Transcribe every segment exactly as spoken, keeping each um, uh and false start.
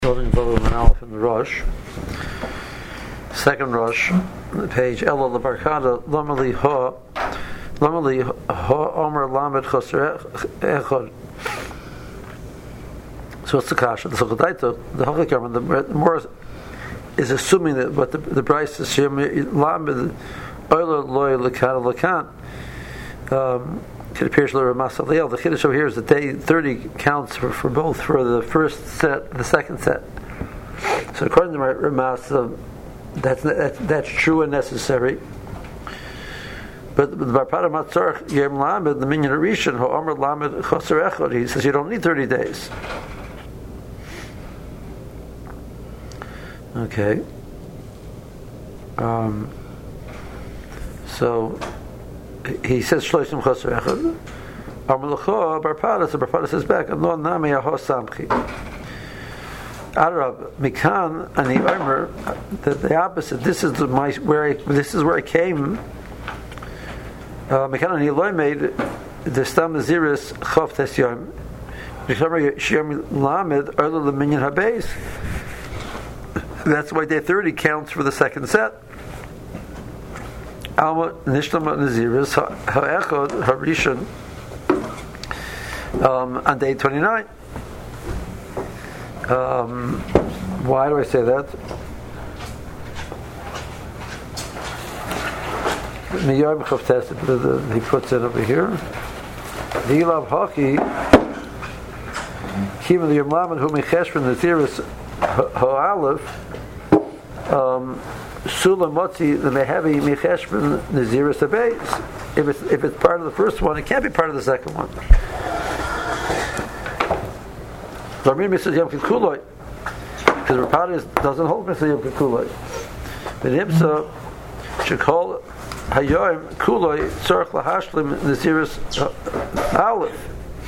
Building volume and Aleph in the Rosh. Second Rosh, page Ella Lebarkada Lamali Ha Lamali Ha Omer Lamed Choser Echad. So what's the kasha? The Sochadaita, the Hachakam, the more is assuming that what the the Bryce is Lamed Oila Loy Lekan Lekan. Um The Chiddush over here is that day thirty counts for, for both, for the first set, the second set. So according to Ramas, uh, that's, that's that's true and necessary. But the Barpada Matzorach Yem Lamed, the Minyan Rishon, Ho Omer Lamed Choser Echad, he says you don't need thirty days. Okay. Um. So. He says Shloshim Choser Echad. Amalacha Barpada, so Barpada says back, No Nami Aho Samchi. Arab Mikan Ani Omer, the, the opposite. This is the, my where I, this is where I came. Mikan Ani Loy made the Stam Naziris Chav Tes Yom. Shem Lamed Erla Leminyan Habeis. That's why day thirty counts for the second set. Alma Nishlama Naziris Ha'echad Harishon um, on day twenty-nine. Um, why do I say that? Miyam Chavtes, he puts it over here. Vilav Haki Kim the Yomlaman who Mecheshvan Naziris Ha'alef um Sula Motzi the Mehevi Mecheshvan Naziris Abeis. If it's if it's part of the first one, it can't be part of the second one. Zarmir Mister Yom Kikuloi, because Rapadas doesn't hold Mister Yom Kikuloi. But Himsa should call Hayoim Kuloi Tzorch Lahashlim Naziris Aleph.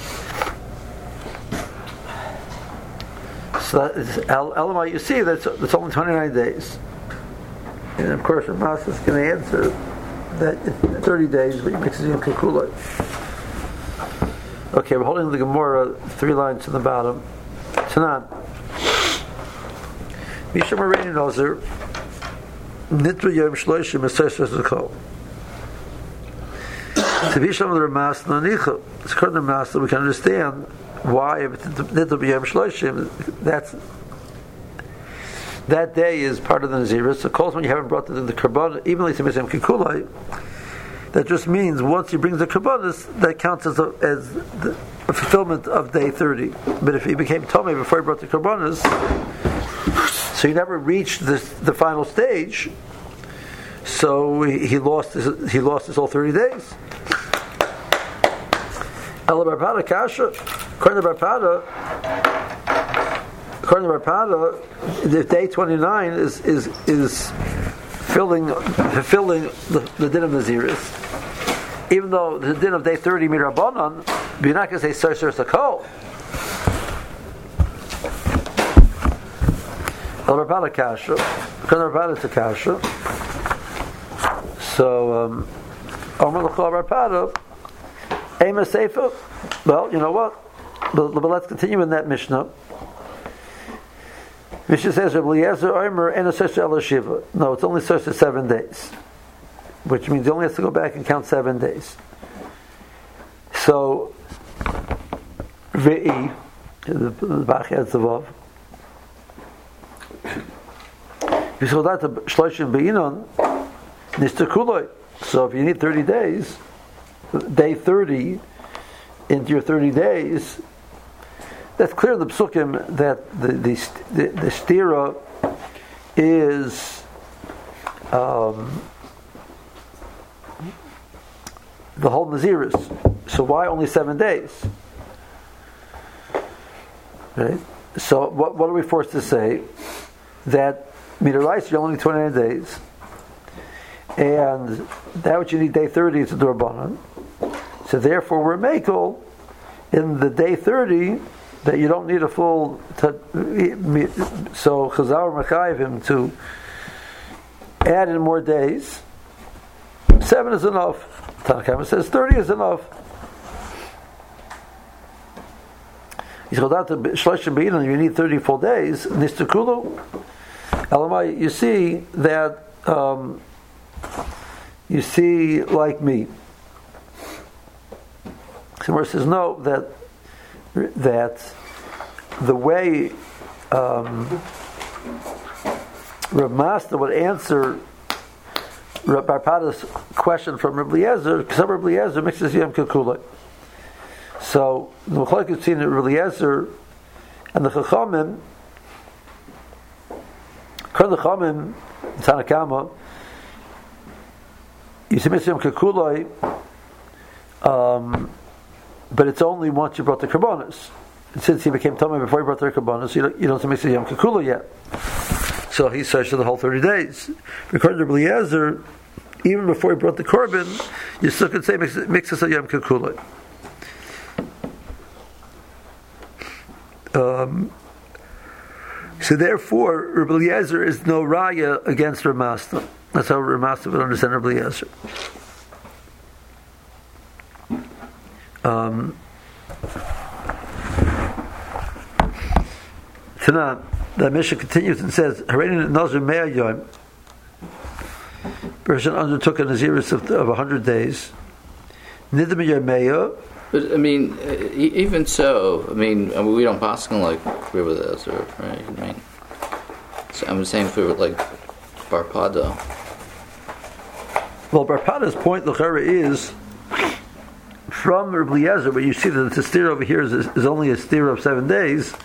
So that is Elamai. You see, that's it's only twenty-nine days. And of course, Ramas is going to answer that it's thirty days, but he mixes in Kikuloi. Okay, we're holding the Gemara three lines to the bottom. Tanan. Misha Marani Nozer Nitru Yom Shloishim Eseshes Zekol. To be some of the Ramas Nanicha, it's according to Ramas that we can understand why if it's Nitru Yom Shloishim, that's that day is part of the Naziris. So, of course, when you haven't brought it in the Karban, even like Misem Kikulai, that just means once he brings the Karbanis, that counts as a, as the a fulfillment of day thirty. But if he became Tomei before he brought the Karbanis, so he never reached this, the final stage. So he, he lost his, he lost his whole thirty days. Ela Barpada Kasha, according to Barpada. According to Rapada, the day twenty-nine is is is filling fulfilling the, the din of Naziris. Even though the din of day thirty mirabanan, but you're not going to say Sir Sir Sakol. El Rapada Kasha, according to Rapada, it's a Kasha. So, um, Omer L'chol Rapada, Ema Seifa. Well, you know what? But, but let's continue in that Mishnah. Mishnah says, Eliezer Omer and a search El Shiva. No, it's only searched for seven days, which means he only has to go back and count seven days. So, Ve'i, the Bach has the Vav. Yisrodat Shloshim Be'inon, Nister Kuloi. So, if you need thirty days, day thirty into your thirty days. That's clear in the Psukim that the the the, the stira is um, the whole Naziris. So why only seven days? Right. So what what are we forced to say? That Midarais you're only twenty-nine days, and that what you need day thirty is a Durbanan. So therefore we're makel in the day thirty. That you don't need a full. T- so Chazal Mechayiv him to add in more days. Seven is enough. Tanakh says thirty is enough. You need thirty full days. Nistakulu. Elamai, you see that um, you see like me. Somewhere says no that that the way um, Rav Masna would answer Rav Barpada's question from Rav Eliezer, because Rav Eliezer mixes Yom Kekula. So the Machlokes between Rav Eliezer and the Chachamim, according to the Chachamim, Tanakama, you see mixes Yom Kekula, um, but it's only once you brought the Karbonos. And since he became Tomei before he brought the Karbonos, you don't, you don't have to mix Yom Kekula yet. So he searched for the whole thirty days. According to Rav Eliezer, even before he brought the korban, you still could say mixes of Yom Kekula. Um, so therefore, Rav Eliezer is no raya against Rav Masna. That's how Rav Masna would understand Rav Eliezer. Um, Tanan, the Mishnah continues and says, "Harein Nazir Mea Yom." Person undertook a Nazirus of of a hundred days. Nidam Yomea. But I mean, even so, I mean, I mean we don't pass on like Rav Eliezer, right? I mean, so I'm saying for like Barpada. Well, Barpada's point, l'chara, is from Rav Eliezer, but you see that the steer over here is, is only a steer of seven days.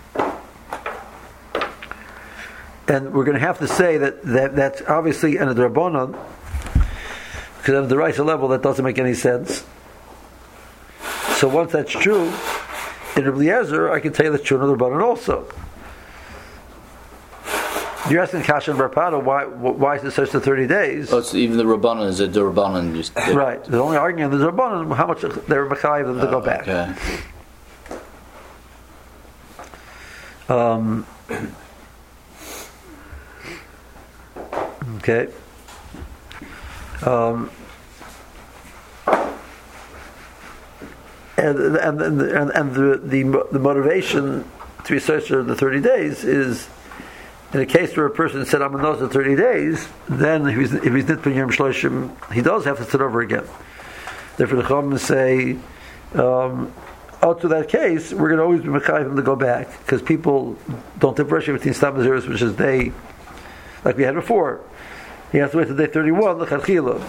And we're going to have to say that, that that's obviously an Drabonon, because at the right level that doesn't make any sense. So once that's true, in Rav Eliezer, I can tell you that's true in the Drabonon also. You're asking Kasha and Barpada, why why is it such to thirty days? Oh, so even the Rabbanon is a Rabbanon. Just right. The only argument in the Rabbanon how much they're Mechayiv them to oh, go back. Okay. Um. Okay. Um, and and and and, and the, the the motivation to be searched for the thirty days is in a case where a person said I'm a nozer thirty days, then if he's if he's nitpin yom shloshim, he does have to sit over again. Therefore, the Chachamim say, um, out to that case, we're going to always be mechayiv him to go back because people don't differentiate between stam naziris, which is day, like we had before. He has to wait till day thirty-one, l'chadchila.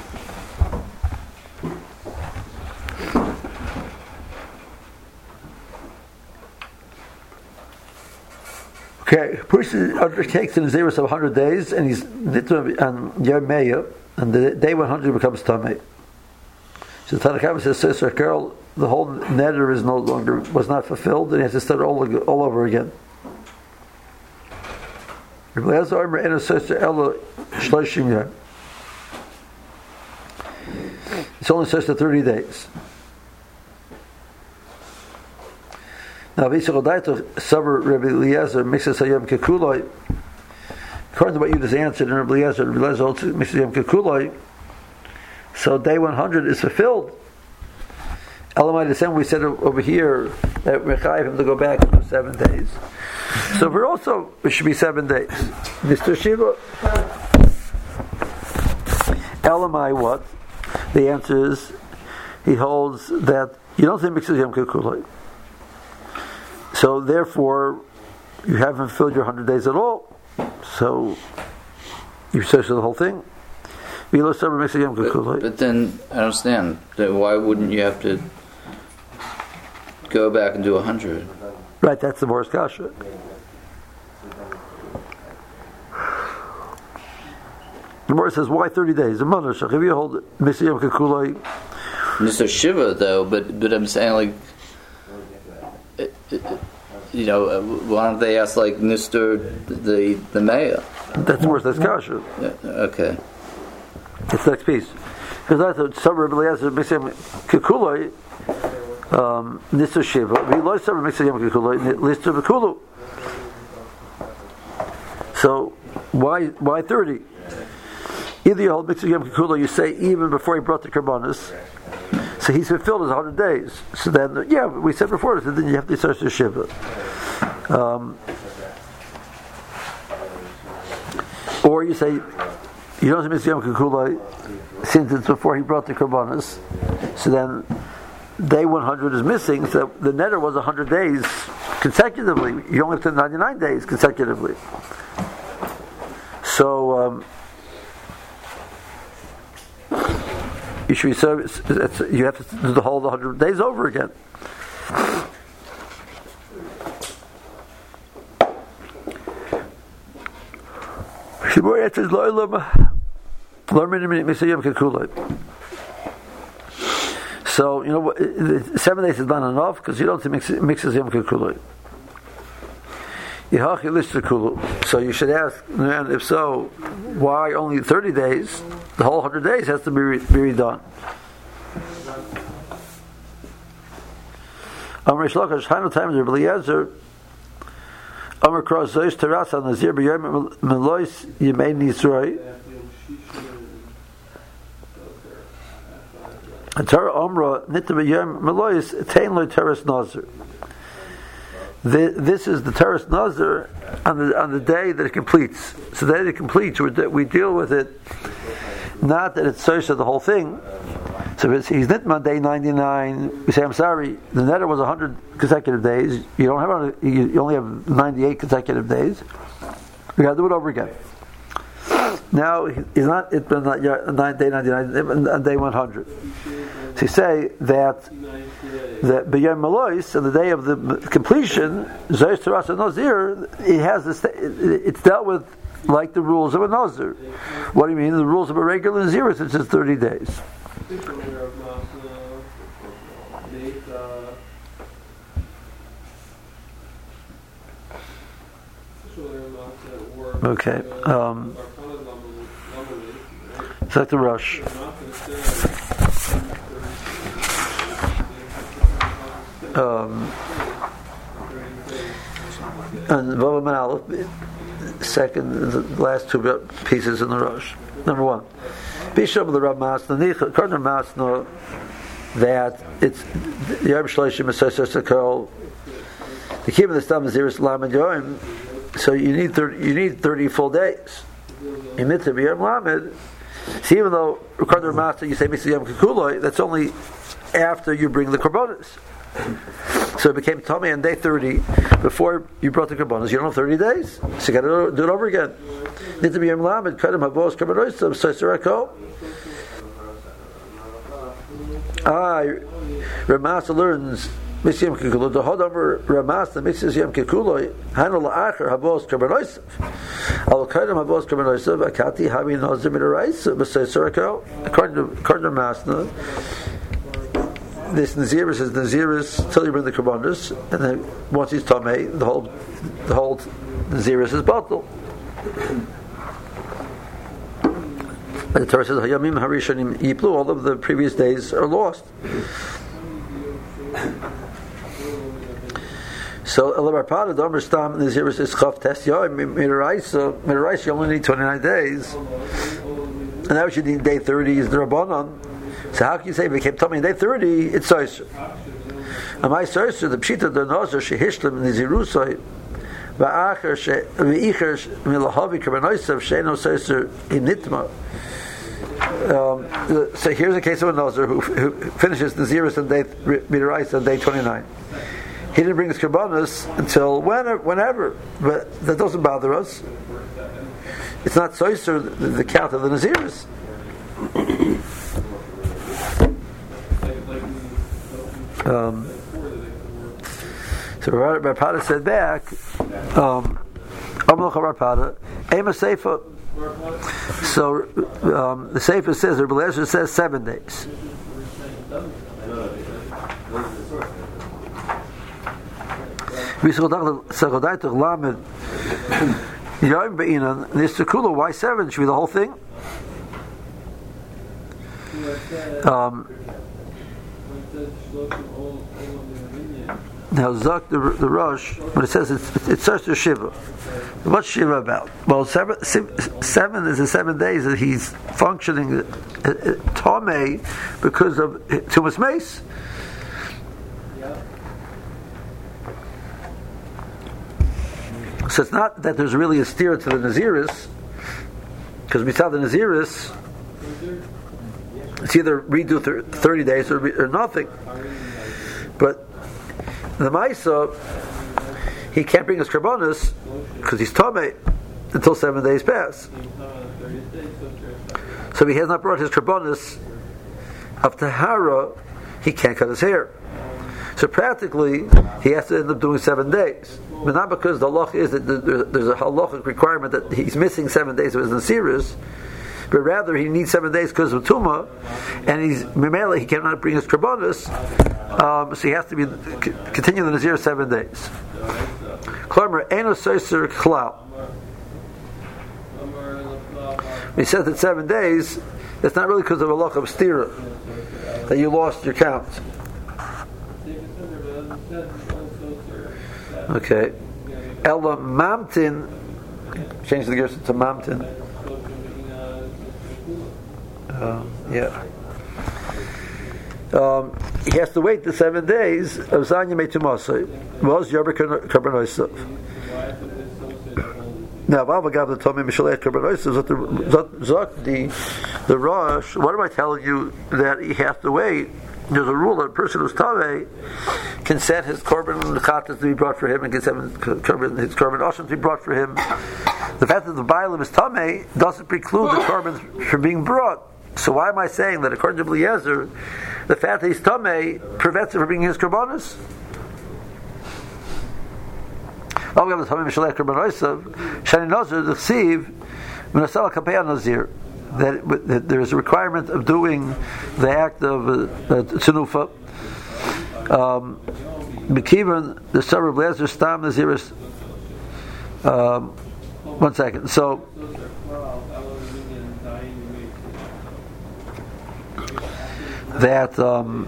Okay, a person undertakes an Nazirus of one hundred days, and he's on Yom Meya, and the day one hundred becomes Tamei. So Tanakh says, Sister Carol, the whole neder is no longer, was not fulfilled, and he has to start all, all over again. It's only such to thirty days. Now, according to what you just answered, and Rabbi Eliezer, Rabbi Eliezer also mixes Yom Kekuloi, so day one hundred is fulfilled. Elamai, the same we said over here that we're chayiv him to go back for seven days. So we're also, it should be seven days. Mister Shiva, Elamai, what? The answer is, he holds that you don't think mixes Yom Kekuloi. So therefore, you haven't filled your hundred days at all. So you search the whole thing. But, but then I don't understand. Then why wouldn't you have to go back and do a hundred? Right, that's the Morris Kasha. The Morris says, why thirty days? The Mother Shach, if you hold it, Mister Mister Shiva, though, but but I'm saying like. It, it, you know, why don't they ask like Mister the the mayor? That's worse. That's kasha. Yeah, okay. It's the next piece because that's a suburb. Eliezer Mister Kekuloi, um, Mister Shiva. We lost suburb Mister Kekuloi, Mister Bekulu. So why why thirty? Either you hold Mister Kekuloi, you say even before he brought the karbanis. So he's fulfilled his hundred days. So then, yeah, we said before, so then you have to search the Shiva. Um, or you say, you don't miss Yom Kippur since it's before he brought the Karbanos, so then day one hundred is missing, so the netter was one hundred days consecutively. You only have to ninety-nine days consecutively. So um, you should be service. You have to do the whole one hundred days over again. So, you know, seven days is not enough because you don't mix mixes Yom Kippur. So you should ask, and if so, why only thirty days? The whole one hundred days has to be, re- be redone. Amar Shlokash, Hanu times of Eliezer, Amar Cross Zois Teras on Nazir B'Yom Melois Yemei Nizroi. Torah Omra Nitna B'Yom Melois Tein Lo Teras Nazir. This is the Teras Nazir on the on the day that it completes. So the day that it completes, we deal with it. Not that it's Sosa the whole thing. So if he's Nitman day ninety-nine, we say, I'm sorry, the netter was one hundred consecutive days. You don't have, you only have ninety-eight consecutive days. We got to do it over again. Now he's not. It's been not nine day ninety-nine on day one hundred. So you say that that B'Yom Melois, on the day of the completion, Zois Teras Nazir, it has this. It's dealt with like the rules of a Nazir. What do you mean? The rules of a regular Nazir, which is thirty days. Okay. Um, it's like the rush. Um, and Vavam and Aleph, second, the last two pieces in the rush. Number one, Bishop of the Rav Masna, according to Masna, that it's the Yom Shloshim Esosas Hakol. The keep of the Stam Naziris Lamed Yoim. So you need thirty, you need thirty full days. In Mitzvah B'Yom Lamed. So even though according to Rav Masna you say Mitzvah Yom Kippur, that's only after you bring the Karbonos. So it became Tomei on day thirty. Before you brought the Karbonos, you don't have thirty days. So you got to do it over again. Need to be Yom Lamed. Kadam Havos Karbonos. So Sirako. Ah, Ramasa learns Mitzvah Yom Kippur. The hod over Ramasa Mitzvah Yom Kippur. Hanu la'acher Havos Karbonos. Al Kadam Havos Karbonos. Akati Havi Nazir Midaraisa. Sirako. According to according to Masna, this Naziris is Naziris till you bring the Karbonos, and then once he's Tomei, the whole the whole Naziris is Batal. And the Torah says Hayamim Harishanim Yiplu, all of the previous days are lost. So Elabar Pada Domer Stam Naziris is Chav Test Yoim Midaraisa Midaraisa you only need twenty-nine days. And now you need day thirty is the Rabbanon. So how can you say if it became Tomei in day thirty, it's Soiser? Am I Soiser, the Pshita the Nazir, Shehishlim, Nizirusai, Va'acher, Ve'icher, Milahavi, Karbonosav, Sheino Soiser, in Nitma. So here's a case of a Nazir who, who finishes Naziris on day, Midaraisa on day twenty-nine. He didn't bring his Karbonos until whenever, whenever, but that doesn't bother us. It's not Soiser, the, the count of the Naziris. Um, so Rav Pada said back, um, so um, the Sefer says, Rabbi Eliezer says seven days. Why seven? Should be the whole thing? Um, Now, Zak the, the Rosh, when it says it's it's such a Shiva, what's Shiva about? Well, seven, seven is the seven days that he's functioning uh, uh, Tomei because of Tumas Mace. So it's not that there's really a steer to the Naziris, because we saw the Naziris, it's either redo th- thirty days or, re- or nothing. But the Maisa, he can't bring his Karbonis because he's Tomei until seven days pass. So if he has not brought his Karbonis of Tahara, he can't cut his hair. So practically, he has to end up doing seven days. But not because the halach is that there's a halachic requirement that he's missing seven days of his Nasiris, but rather he needs seven days because of Tumah, and he's Memela, he cannot bring his Karbonis, um, so he has to be c- continue the Nazir seven days. Klomer Eno Soiser Klal. He says that seven days, it's not really because of a halach of stira that you lost your count. Okay. Ella Mamtin, change the gears to Mamtin. Uh, yeah. Um, he has to wait the seven days of Zanya Meitumasai. Was Yaber Karbonosav. Now, Vavagav told me Mishalet Karbonosav, the the Rosh, what am I telling you that he has to wait? There's a rule that a person who's Taveh can set his korban chatas to be brought for him and can set his korban asham to be brought for him. The fact that the Bailam is Tameh doesn't preclude the korban from being brought. So why am I saying that according to Eliezer, the fact that he's Tameh prevents him from bringing his korbanos? Oh, we have the Tameh Mishalech Korbanos Shani Nazir the Ksiv Minasala Kapei Nazir. That, that there is a requirement of doing the act of uh, uh, tzenufa. Um, Bekivan, the suburb of Lezer Stam Naziris. Um, one second. So, that um,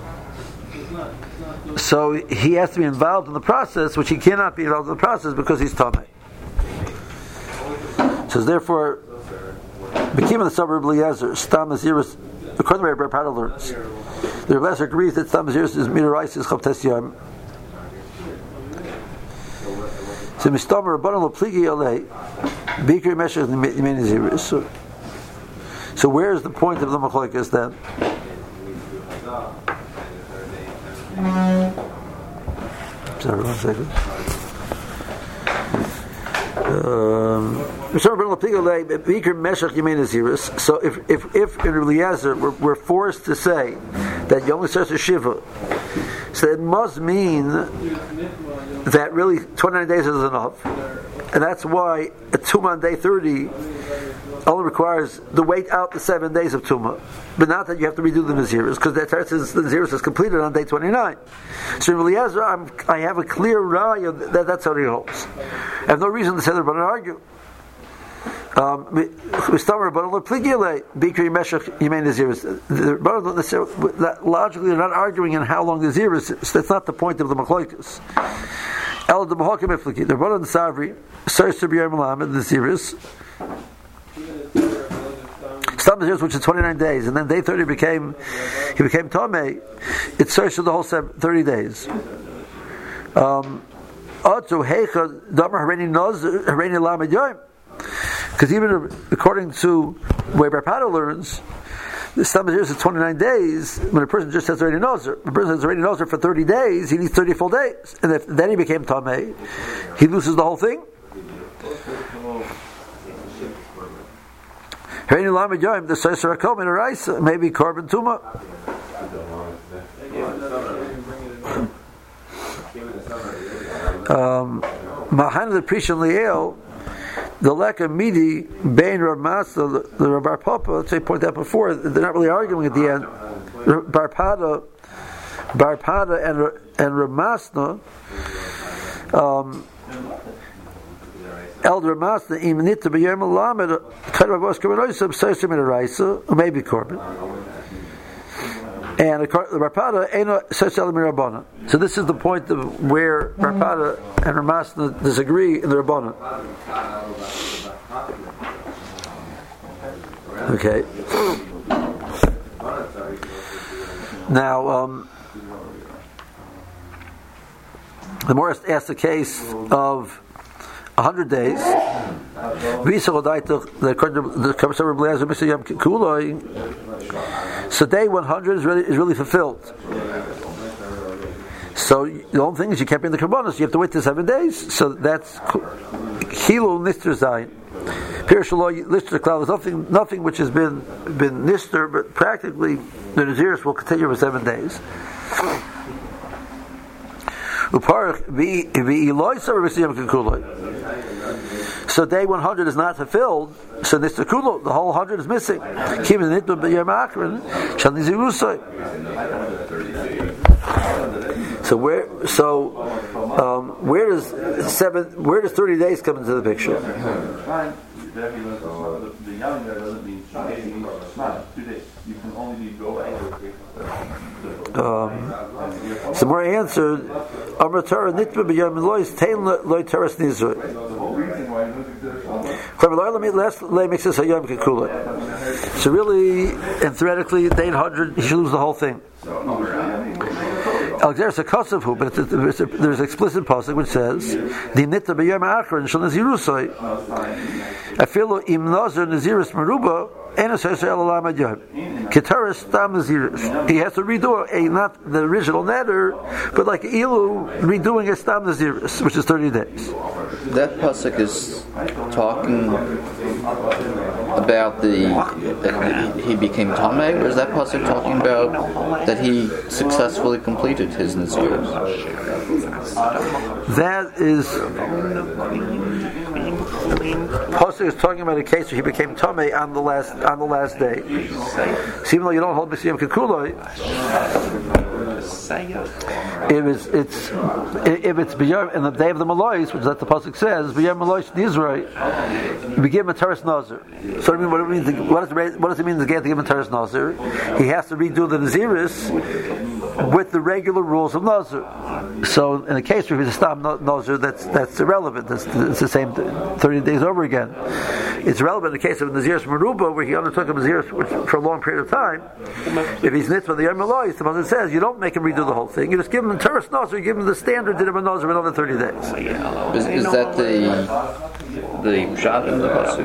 so he has to be involved in the process, which he cannot be involved in the process because he's Tameh. So therefore, became in the suburb of Eliezer, Stam Naziris, according to Rabbi Parda learns. The Rabbi Eliezer agrees that Stam Naziris is Mirais is Chavtes Yom. So Mistamer Rabbanon Lo Pligi Alei, Bikri Meshach Yimei Naziris. So where is the point of the Machlokes then? Sorry, one second. Um, so if if if in Eliezer we're, we're forced to say that you only starts a shiva, so it must mean that really twenty-nine days is enough, and that's why a tumah on day thirty only requires the wait out the seven days of tumah, but not that you have to redo the naziris because the naziris is completed on day twenty-nine. So in Eliezer, I'm, I have a clear raya that that's how he holds. I have no reason to say they're going to argue. Um, logically, they're not arguing on how long the zir is. That's not the point of the machlokes. El the Mahakim Ifliki, the Rabbanon Savri, Sir Sibiyah Malamed, the Ziris. Some years, which is twenty-nine days, and then day thirty became he became Tomei. It searched for the whole seven, thirty days. Um, because even according to where Barpada learns, the some years is twenty-nine days. When a person just has already nozer, a person has already nozer for thirty days, he needs thirty full days, and if then he became Tomei, he loses the whole thing. Maybe Korban Tuma. Mahan the Prishan Liel, the lack of midi, Bain Ramasa, the Bar Papa, let's say point out before, they're not really arguing at the end. Barpada, Barpada and and Ramasna. Um, Elder Master, even nit to be yom lamed, karabos karbonosab, seisim in a raisa, or maybe korban. And the Rapada ain't seisim mirabana. So this is the point of where Rapada and Ramasna disagree in the Rabbana. Okay. Now, um, the Morris asked the case of a hundred days. So day one hundred is really is really fulfilled. So the only thing is you can't bring the karbanos. You have to wait till seven days. So that's Chilul Nister Zayin. Pirshaloy Lister Cloud. There's nothing, nothing which has been been Nister, but practically the Naziris will continue for seven days. So day one hundred is not fulfilled. So Nister Kulo, the whole hundred is missing. So where so um, where does seven where does thirty days come into the picture? Um, so more answered. Amar Torah nitba b'yom lois tein loy teres nizrei. So really and theoretically, day eight hundred, he should lose the whole thing. There's a kosav, but it's a, there's, a, there's an explicit pasuk which says, "The nitba b'yom achron shel nazirusay." I feel im nazir nazirus meruba. He has to redo a not the original netter, but like Ilu redoing a stam naziris, which is thirty days. That pasuk is talking about the that he became tamei, or is that pasuk talking about that he successfully completed his naziris? That is. Pasuk is talking about a case where he became tamei on the last on the last day. So even though you don't hold B'siyam Kekuloi, if it's it's if it's b'yom in the day of the Malois, which that the pasuk says, b'yom Malois Nizrei, you give him a teres nazir. So I mean, what it means? What does it, what does it mean to give him a teres nazir? He has to redo the naziris with the regular rules of nazir. So in a case where he's a stam nazir, that's that's irrelevant. That's it's the same thirty days over again. It's relevant in the case of naziris meruba, where he undertook a naziris for a long period of time. If he's nitzvah the yom Malois, the pasuk says you don't make him redo the whole thing. You just give him the teres nazir, you give him the standard din of a nazir for another thirty days. Is, is that the the shot in the pasuk?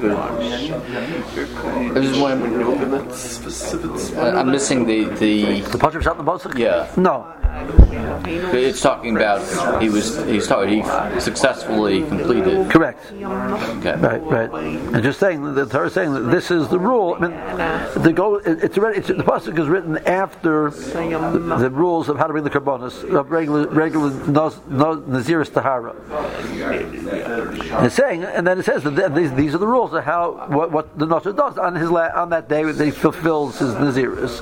I'm missing the the the pasuk shot in the pasuk. Yeah. No. It's talking about he was he's talking he successfully completed. Correct. Okay. Right, right. And just saying the Torah is saying that this is the rule. I mean, the go. It's already it's, the pasuk is written after the, the rules of how to bring the karbonos of regular regular naz, naz, naziris tahara. And it's saying, and then it says that these, these are the rules of how what, what the nazir does on his la, on that day that he fulfills his naziris.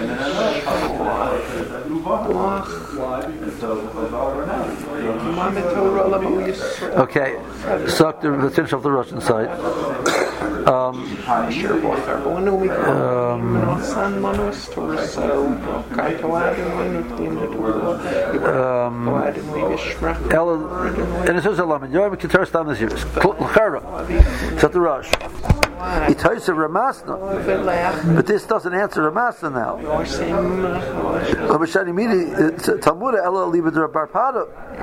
Okay, so let's finish off the Russian side. Um, um, and it says Alaman Yoim Keter Stam Naziris L'chara. It's at the Rush. It tells you Ramasna, but this doesn't answer Ramasna now. Talmuda Ela Libed Barpada.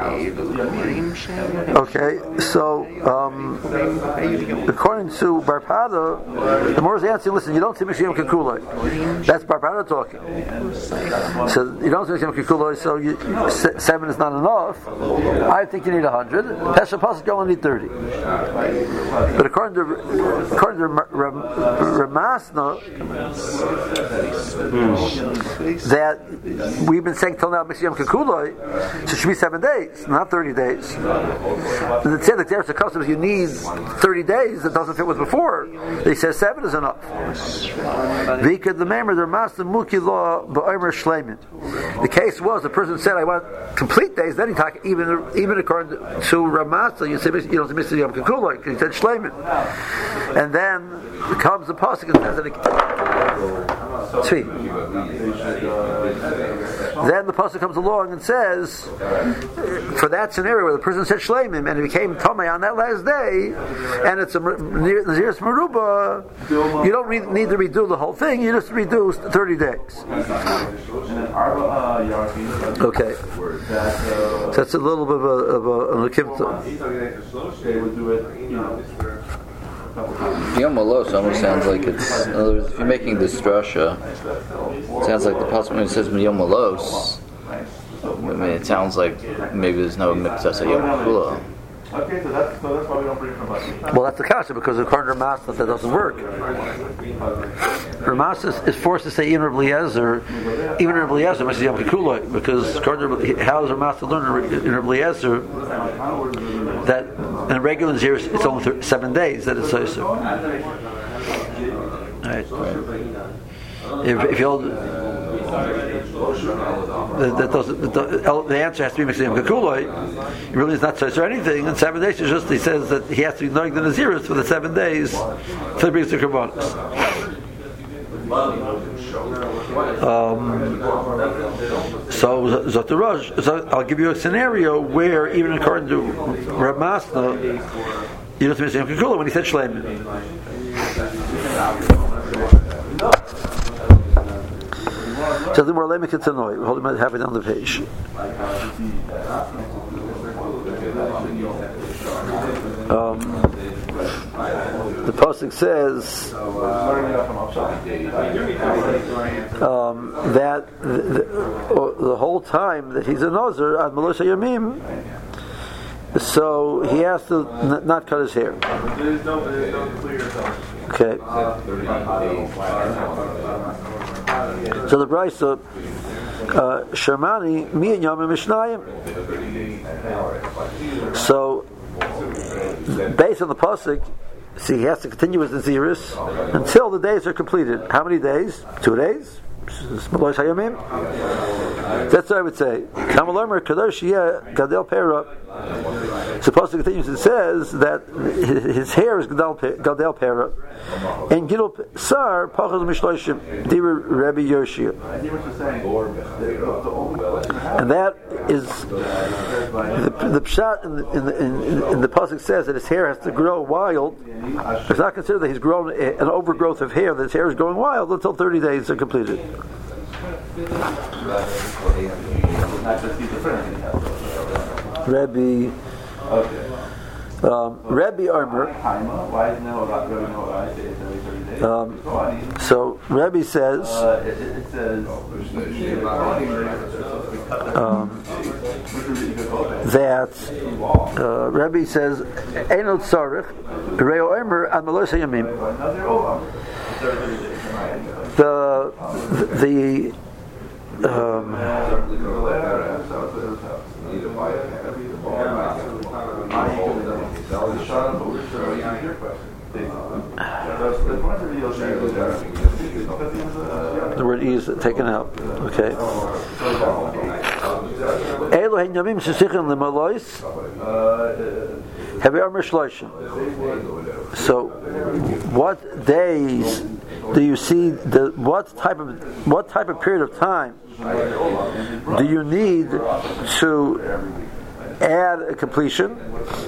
Okay, so um, according to Barpada, the Morris answer, listen, you don't see Mishiyam Kekuloi. That's Barpada talking. So you don't see Mishiyam Kekuloi, so you, seven is not enough. I think you need a hundred. Pesha Pasuk, you only need thirty. But according to according to Ramasna, that we've been saying till now Mishiyam Kekuloi, so it should be seven days, not thirty days. And it said that there's a custom you need thirty days that doesn't fit with before. They say seven is enough. The case was the person said I want complete days, then he talked even even according to Ramasa, you say you don't miss the Yom Kippur, he said Shleimin. And then comes the pasuk and says that it, then the pasuk comes along and says, for that scenario where the person said shleimim and it became tomei on that last day, and it's a Naziris Meruba, you don't re- need to redo the whole thing, you just redo thirty days. Okay. So that's a little bit of a, of a, an akimta. Yom Malos almost sounds like it's, in other words, if you're making this drasha, it sounds like the pasuk when it says Yom Malos, I mean, it sounds like maybe there's no mitzvah Yom Kula. Okay, so that's, so that's why we don't bring from us. Well, that's the kasha, because according to Ramasa that doesn't work. Ramasa is forced to say even Rabbi Eliezer, even Rabbi Eliezer must be Yom Kippur, because according to how does Ramasa learn in Rabbi Eliezer that in regular years it's only th- seven days that it's so. so. Right. If, if you hold, that, that doesn't, the, the answer has to be mixed in Kakuloi. It really is not so or anything. In seven days, it's just he says that he has to be knowing the Naziris for the seven days till he brings the Karbonis. Um, so Zotaraj, so I'll give you a scenario where even according to Rav Masna, you don't have to be Kakuloi when he said Shleiman. So the more lemik it's annoying. Hold him halfway down the page. Um, the pasuk says um, that the, the, the whole time that he's a nozer at Melosh Yamim, so he has to n- not cut his hair. Okay. So the Brisa, uh, Shermani, mi and Yom Mishnayim. So, based on the pasuk, see, he has to continue with the Naziris until the days are completed. How many days? Two days? That's what I would say. Supposed to continue. It says that his hair is gadel pera, and gidol sar pachas mishloishim diva Rabbi Yoshia, and that is the, the pshat in the, in the, in, in the pasuk says that his hair has to grow wild. It's not considered that he's grown an overgrowth of hair; that his hair is growing wild until thirty days are completed. Rebbe, um, Rebbe Armour. Um, so Rebbe says um, that uh, Rebbe says Einot Sarich Reo Armour and Melosh Yamim. The the um, the word E is taken out. Okay. Elohein Yamim Shesichim Lemalois Hever Shloshim. So, what days do you see? The what type of what type of period of time do you need to add a completion?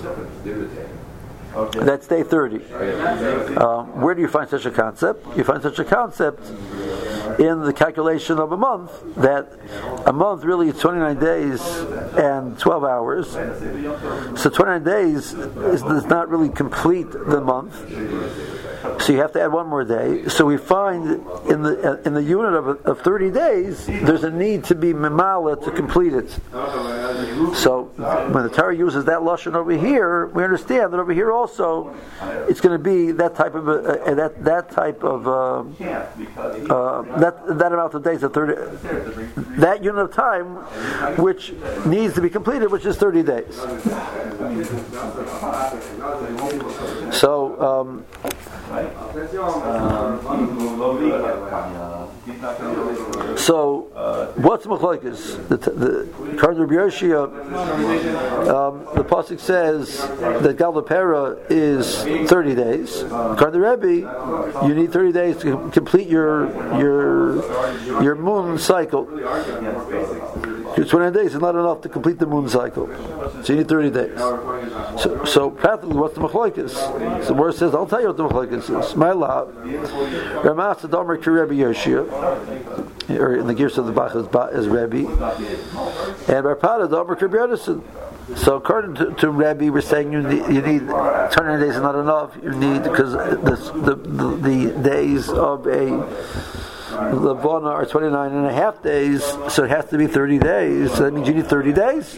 That's day thirty. Um, where do you find such a concept? You find such a concept in the calculation of a month, that a month really is twenty-nine days and twelve hours. So twenty-nine days is, does not really complete the month. So you have to add one more day. So we find in the in the unit of, of thirty days, there's a need to be memala to complete it. So when the Torah uses that lashon over here, we understand that over here also it's going to be that type of uh, uh, that that type of uh, uh, that that amount of days of thirty, that unit of time which needs to be completed, which is thirty days. So. Um, So, what's machlokes? The the according to Rabbi Yoshia, um, the pasuk says that Galapera is thirty days. According to Rebbe, you need thirty days to complete your your your moon cycle. twenty days is not enough to complete the moon cycle, so you need thirty days. So, so practically, what's the machlokes? So the word says, "I'll tell you what the machlokes is." My love, Ramas Adomer Ki Rebbe Yoshia, or in the gears of the Bach is, is Rebbe, and Barpada Adomer Ki Rebbe Yonason. So according to, to Rebbe, we're saying you need, you need twenty days is not enough. You need because the the, the the days of a Levana are twenty-nine and a half days, so it has to be thirty days. So that means you need thirty days.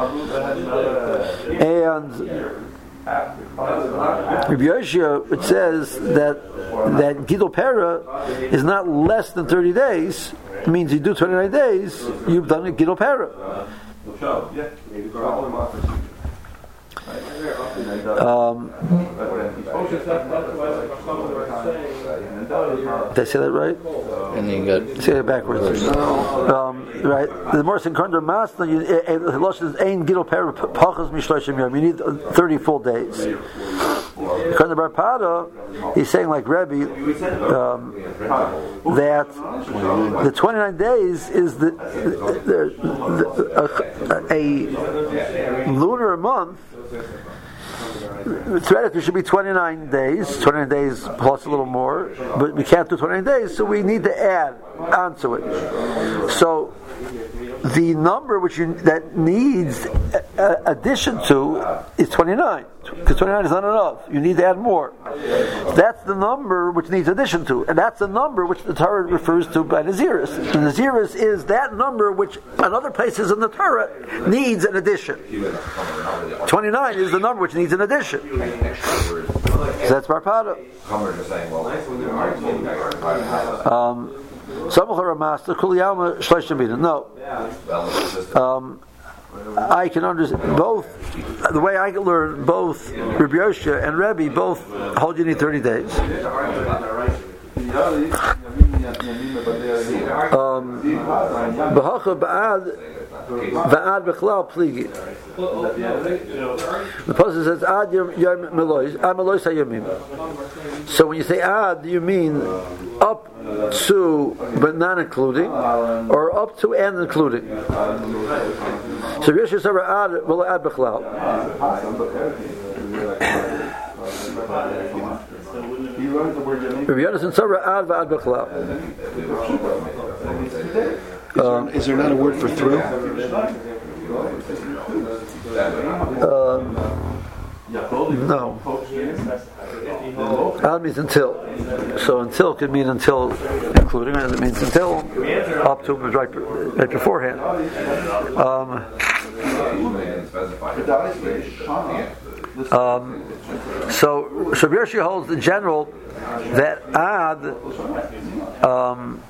And Rabbi Yoshia, it says that that Gidol Pera is not less than thirty days. It means you do twenty-nine days, you've done a Gidol Pera. Um, did I say that right? And then you got say it backwards. Um, right. The more Sinkonder Masna, you Ein Gidol Pera Pachas Mishloshim Yom. You need thirty full days. Because the Barpada, he's saying like Rebbe um, that the twenty-nine days is the, the, the, a, a lunar month. Theoretically, it should be twenty-nine days, twenty-nine days plus a little more, but we can't do twenty-nine days, so we need to add onto it. So the number which you, that needs uh, addition to is twenty-nine, because twenty-nine is not enough. You need to add more. That's the number which needs addition to, and that's the number which the Torah refers to by Naziris. The Naziris is that number which in other places in the Torah needs an addition. twenty-nine is the number which needs an addition. So that's Barpada. Um, No. Um, I can understand both. The way I can learn both Rabbi Yoshia and Rebbe both hold you need thirty days. Um, Va'ad b'chlal pligi. The pasuk says ad yom melois, ad melois hayomim. So when you say ad, do you mean up to but not including, or up to and including? So Yeshua said ad will ad b'chlal. Rabbi Yonason Sarah ad va'ad b'chlal. Um, is there not a word for through? Um, no. Ad means until. So until could mean until including, and it means until up to right, right beforehand. Um, um, so so Yoshi holds in general that ad um,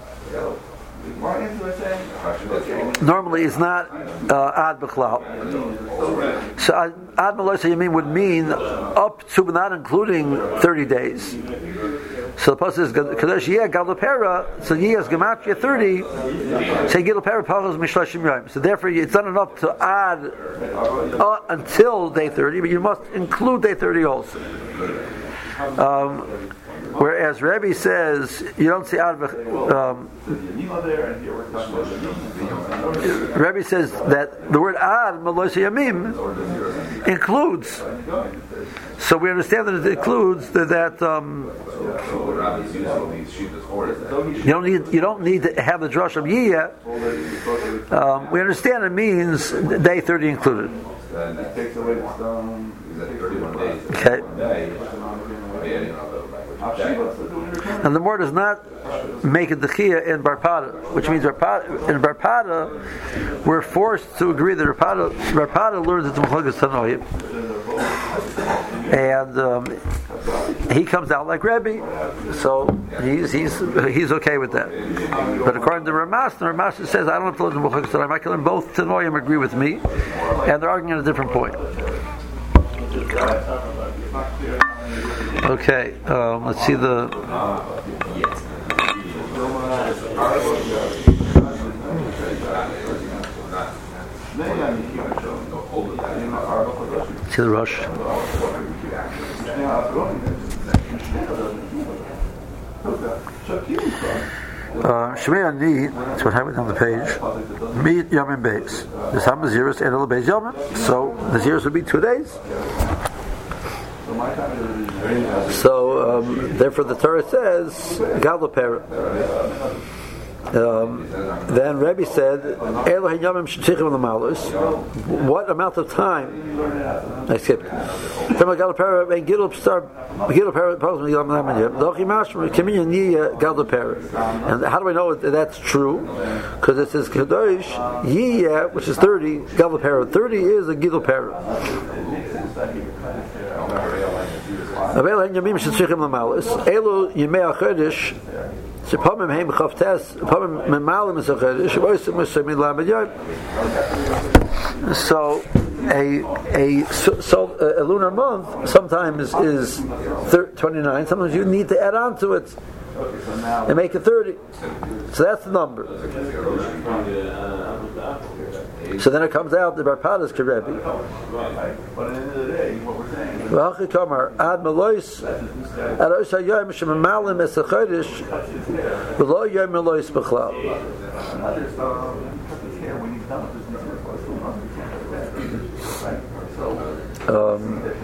normally is not uh, ad b'chlal. So ad, ad melois hayomim would mean up to but not including thirty days. So the pasuk is kadosh yeh galapera. So yeh is gematria thirty. Say galapera pachos mishloshim yom. So therefore, it's not enough to add uh, until day thirty, but you must include day thirty also. Um, Whereas Rebbe says you don't see ad. Um, Rebbe says that the word ad melois hayomim includes. So we understand that it includes that. that um, you don't need you don't need to have the drush of yiyah. Um, we understand it means day thirty included. Okay. And the more does not make a dechia in Barpada, which means Barpada, in Barpada we're forced to agree that Barpada, Barpada learns it to Mechlokas Tanoim, and um, he comes out like Rebbe, so he's he's he's okay with that. But according to Ramas, the Ramas says I don't have to learn the Mechlokas Tanoim. I can learn both Tanoim agree with me, and they're arguing at a different point. Okay, um, let's see the. See the rush. Uh, Shmei Ani, that's what happened on the page. Meet Yomim Beis. The Sam Naziris and the Beis Yomim. So Naziris would be two days. So um, therefore, the Torah says Gadol Pera. Um, then Rebbe said, "Elohim Yomim Shetichim L'Malus." What amount of time? I skipped. From Gadol Pera and Gidul Star, Gidul Pera Pros Yom Lamaniyah. Lochi Mashma Kamiya Niya Gadol Pera. And how do I know that that's true? Because it says Kadosh Yiyah, which is thirty. Gadol Pera. Thirty is a Gidul Pera. Elohim Yomim Shetichim L'Malus. Elu Yimei HaChodesh. So a a so, so a lunar month sometimes is twenty-nine. Sometimes you need to add on to it and make it thirty. So that's the number. So then it comes out the Barpadas Kerebi. But at the end of the day, what we're saying is V'achikamar ad melois ad ois hayoyim shemamalim es hachodesh v'lo yoyim melois b'chlal. Um,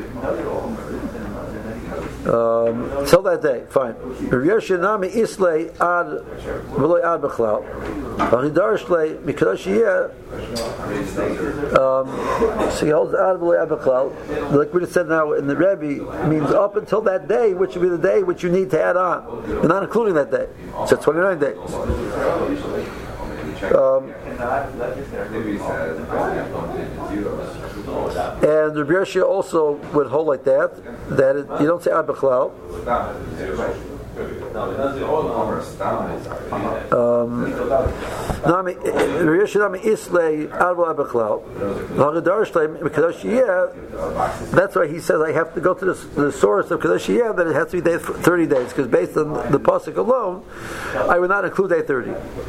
um, till that day, fine. Yoshinami islay ad v'lo ad b'chlal. V'chidarish lei mikadosh yeh. Um, so he holds ad v'lo ad b'chlal. Like we just said now in the Rebbe, means up until that day, which would be the day which you need to add on. You're not including that day. So twenty-nine days. Um, and Rabbi Yoshia also would hold like that, that it, you don't say ad b'chlal. Um, that's why he says I have to go to the, the source of Kadosh Yeh, that it has to be day thirty days, because based on the pasuk alone, I would not include day thirty.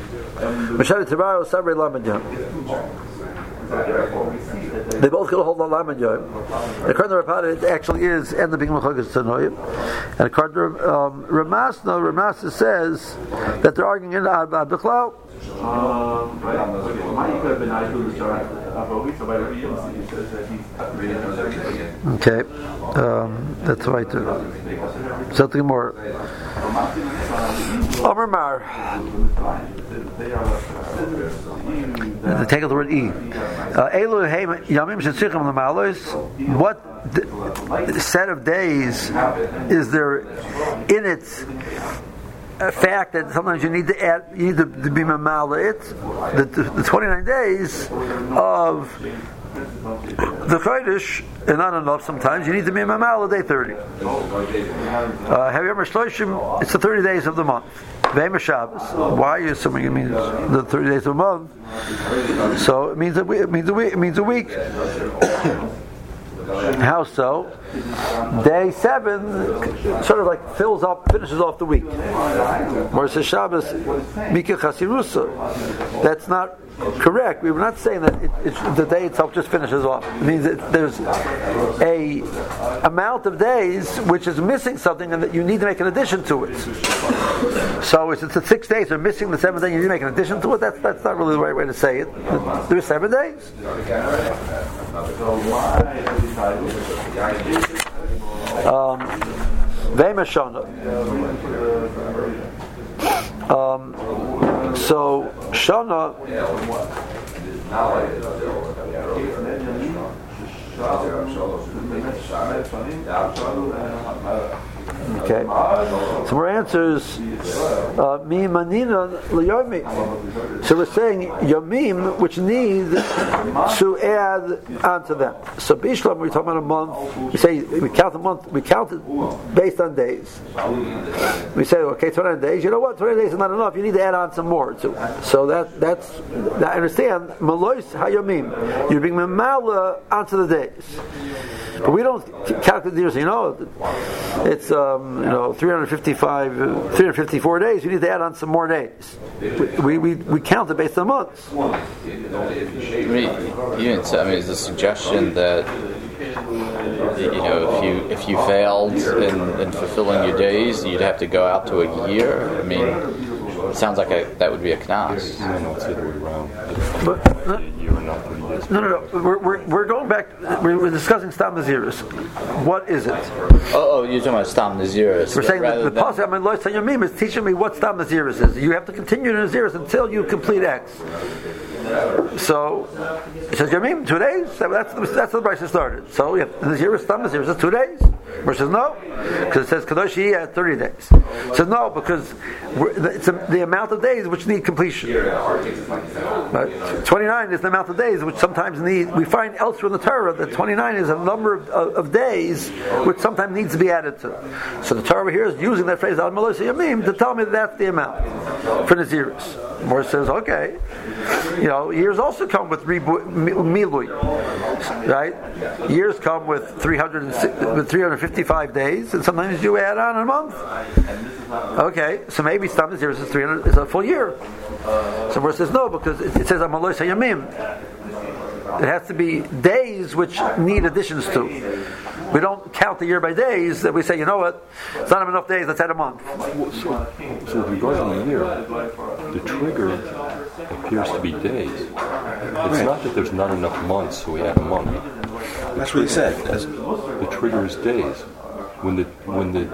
They both could hold on Lamed Yom. And according to Rapata, it actually is and the beginning of Chodesh Tanoim. And according to um, Ramasna, Ramasna says that they're arguing in Ad B'Chlal. Okay, um, that's right. Something more. Omer Mar. The take of the word E. What set of days is there in it? A fact that sometimes you need to add, you need to, to be mamala it, the, the, the twenty-nine days of the Chodesh, and not enough sometimes, you need to be mamala day thirty. Uh, have you ever shloshim? It's the thirty days of the month. V'ema Shabbos. Why are you assuming it means the thirty days of the month? So it means a week. It means a week. It means a week. How so? Day seven sort of like fills up, finishes off the week. Whereas the Shabbos, Mika Chasirusa, that's not correct. We were not saying that it, it's, the day itself just finishes off. It means that there's a amount of days which is missing something, and that you need to make an addition to it. So if it's the six days are missing the seventh day, you need to make an addition to it. That's that's not really the right way to say it. There's seven days. Um, Vema Shana. Um, so Shana. Okay. Some more answers. Mi manina liyomi. So we're saying yomim, which need to add onto them. So bishlam, we're talking about a month. We say we count a month. We count it based on days. We say, okay, twenty-nine days. You know what? twenty days is not enough. You need to add on some more too. So that that's I understand. Malois hayomim. You bring memala onto the days. But we don't calculate the years. You know, it's um, you know three hundred fifty-five, three hundred fifty-four days. You need to add on some more days. We we, we count it based on months. I mean, even so, I mean, is the suggestion that you know if you if you failed in, in fulfilling your days, you'd have to go out to a year? I mean, it sounds like a, that would be a knas. I know it's the other way around. But, no, no, no, no. We're, we're, we're going back. We're, we're discussing Stam Naziris. What is it? Oh, oh, you're talking about Stam Naziris. We're saying that the Pasuk, I mean, Lo Yomim is teaching me what Stam Naziris is. You have to continue in Naziris until you complete X. So it says Yomim, two days. That's the, that's the Brisa started. So we have Naziris, Stam Naziris is two days. Verse says no, because it says Kadosh Yi at thirty days. It says no, because we're, it's a, the amount of days which need completion. Right? twenty-nine is the amount of days which sometimes need. We find elsewhere in the Torah that twenty-nine is a number of, of, of days which sometimes needs to be added to. So the Torah over here is using that phrase Al Malois Yamim to tell me that that's the amount for Naziris. More says okay, you know, years also come with ribu, milui, right? Years come with three hundred with three hundred fifty-five days, and sometimes you add on a month. Okay, so maybe Stam Naziris is three hundred is a full year. So where it says no, because it, it says Amalois Hayamim. It has to be days which need additions to. We don't count the year by days. That we say, you know what, it's not enough days. Let's add a month. So, so regarding the year, the trigger appears to be days. It's right. Not that there's not enough months, so we add a month. That's what he said. That's, the trigger is days. When the when the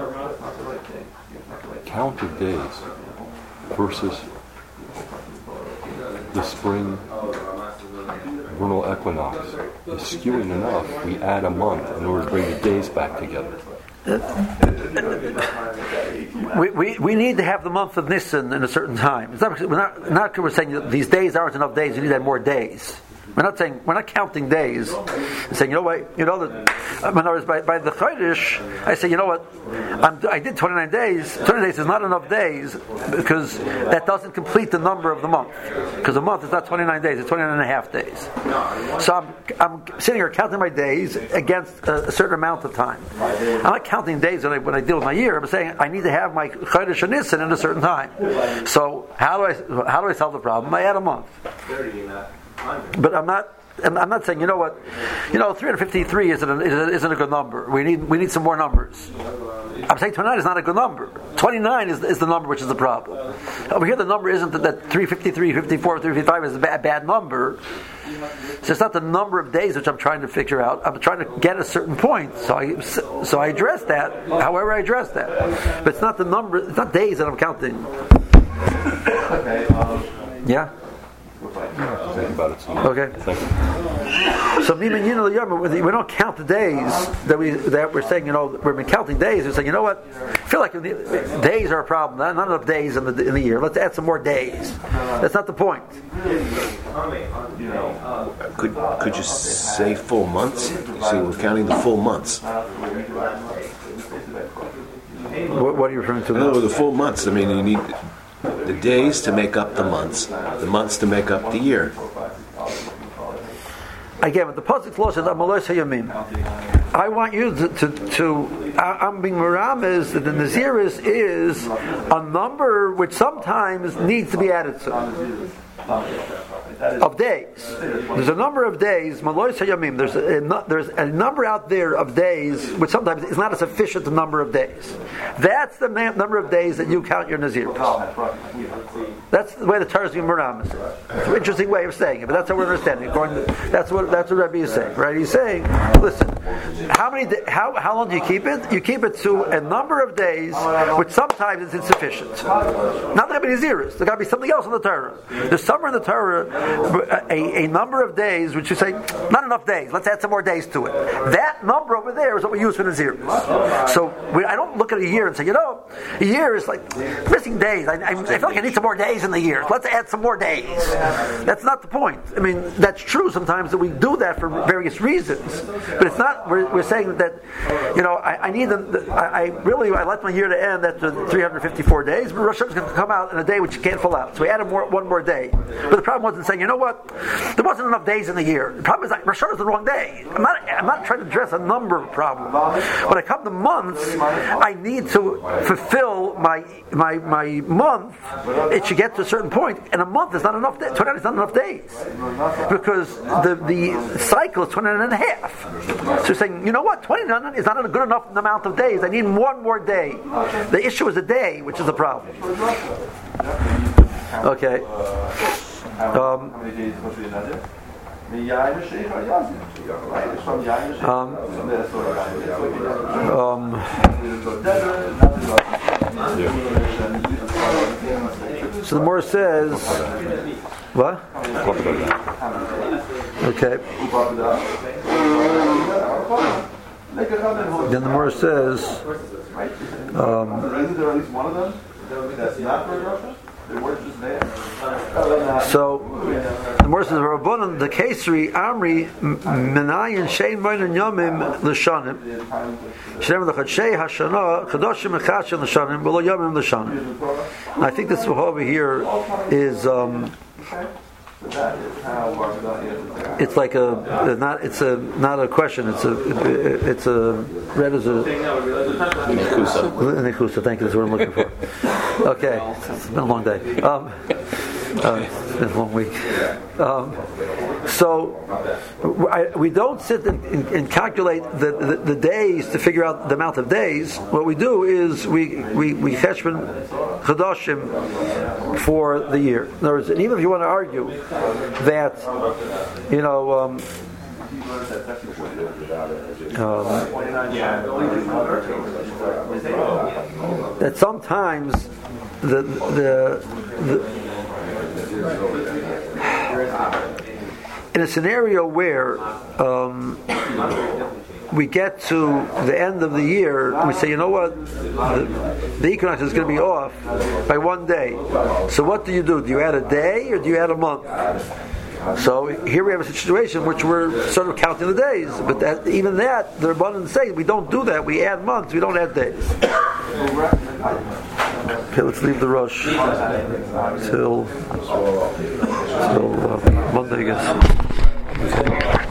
count of days versus the spring vernal equinox is skewing enough, we add a month in order to bring the days back together. We, we we need to have the month of Nisan in a certain time. It's not we're not not we're saying that these days aren't enough days. You need to have more days. We're not saying we're not counting days. We're saying, you know what, you know that. In other words, by, by the Chodesh, I say, you know what, I'm, I did twenty-nine days. twenty days is not enough days because that doesn't complete the number of the month. Because a month is not twenty-nine days; it's twenty-nine and a half days. So I'm I'm sitting here counting my days against a, a certain amount of time. I'm not counting days when I, when I deal with my year. I'm saying I need to have my Chodesh and Nisan in a certain time. So how do I how do I solve the problem? I add a month. But I'm not. I'm not saying, you know what, you know, three hundred fifty-three isn't a, isn't a good number. We need we need some more numbers. I'm saying twenty-nine is not a good number. twenty-nine is is the number which is the problem. Over here, the number isn't that, that three fifty-three, fifty-four, three fifty-five is a bad, bad number. So it's not the number of days which I'm trying to figure out. I'm trying to get a certain point. So I so I address that. However, I address that. But it's not the number. It's not days that I'm counting. Yeah. Think about it. Okay. So we don't count the days that we that we're saying. You know, we've been counting days. We're saying, you know what? I feel like the, days are a problem. Not, not enough days in the in the year. Let's add some more days. That's not the point. Could could you say full months? See, we're counting the full months. What, what are you referring to? No, the full months. I mean, you need the days to make up the months, the months to make up the year. Again, but the pasuk law says, "Amalois hayamim." I want you to, to, to I'm being meram is that the Naziris is a number which sometimes needs to be added to. Of days. There's a number of days, Malois hayamim, there's a, there's a number out there of days which sometimes is not a sufficient number of days. That's the ma- number of days that you count your Naziris. That's the way the Torah is being meram. It's an interesting way of saying it, but that's how we're understanding it. According to, that's what that's what Rabbi is saying, right? He's saying, listen, how many da- how how long do you keep it? You keep it to a number of days which sometimes is insufficient. Not that there be Naziris. There got to be something else in the Torah. There's somewhere in the Torah a, a number of days, which you say, not enough days, let's add some more days to it. That number over there is what we use for Naziris. So we, I don't look at a year and say, you know, a year is like missing days. I, I, I feel like I need some more days in the year. Let's add some more days. That's not the point. I mean, that's true sometimes that we do that for various reasons, but it's not. We're, we're saying that, you know, I, I need the, I, I really I like my year to end at the three hundred fifty-four days, but Rosh Hashanah is going to come out in a day which you can't fill out. So we added more, one more day. But the problem wasn't saying, you know what, there wasn't enough days in the year. The problem is that Rosh Hashanah is the wrong day. I'm not. I'm not trying to address a number of problems. When I come to months, I need to fulfill my my my month. It should get to a certain point, and a month is not enough. Days. twenty-nine is not enough days because the the cycle is twenty-nine and a half. So you're saying, you know what, twenty-nine is not a good enough amount of days. I need one more day. The issue is a day, which is the problem. Okay. Um, um, um, so the Morah says, what? Okay. Then the Morah says, um, so the Morah says, Rabbanan the Kesri Amri Menayin Shein Moinen Yomim L'Shanim Shneim L'Chadshei Hashana Chadoshim Echashem L'Shanim V'Lo Yomim L'Shanim. I think this over here is um, it's like a not it's a not a question, it's a it's a read as a nekusa. Thank you, that's what I'm looking for. Okay, it's been a long day. Um, uh, it's been a long week. Um, so I, we don't sit and, and, and calculate the, the, the days to figure out the amount of days. What we do is we we we cheshbon chadashim for the year. In other words, and even if you want to argue that, you know, um, um, that sometimes the the, the in a scenario where um, we get to the end of the year, and we say, you know what, the, the equinox is going to be off by one day. So what do you do? Do you add a day or do you add a month? So here we have a situation in which we're sort of counting the days, but that, even that, the Rabbanan say we don't do that. We add months, we don't add days. Okay, let's leave the rush till till uh, Monday, I guess. Okay.